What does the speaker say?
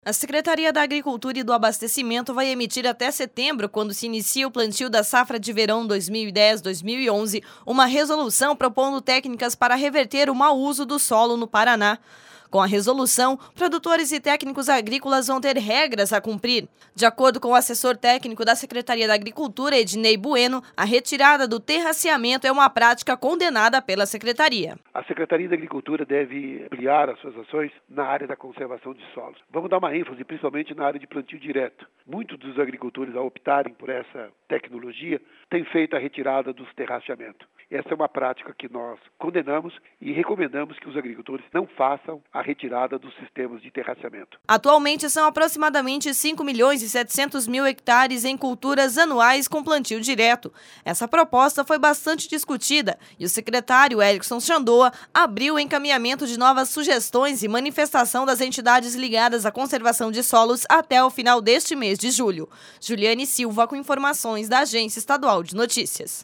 A Secretaria da Agricultura e do Abastecimento vai emitir até setembro, quando se inicia o plantio da safra de verão 2010-2011, uma resolução propondo técnicas para reverter o mau uso do solo no Paraná. Com a resolução, produtores e técnicos agrícolas vão ter regras a cumprir. De acordo com o assessor técnico da Secretaria da Agricultura, Ednei Bueno, a retirada do terraceamento é uma prática condenada pela Secretaria. A Secretaria da Agricultura deve ampliar as suas ações na área da conservação de solos. Vamos dar uma ênfase principalmente na área de plantio direto. Muitos dos agricultores, ao optarem por essa tecnologia, têm feito a retirada dos terraceamentos. Essa é uma prática que nós condenamos e recomendamos que os agricultores não façam a retirada dos sistemas de terraceamento. Atualmente são aproximadamente 5.700.000 hectares em culturas anuais com plantio direto. Essa proposta foi bastante discutida e o secretário Erickson Chandoa abriu o encaminhamento de novas sugestões e manifestação das entidades ligadas à conservação de solos até o final deste mês de julho. Juliane Silva com informações da Agência Estadual de Notícias.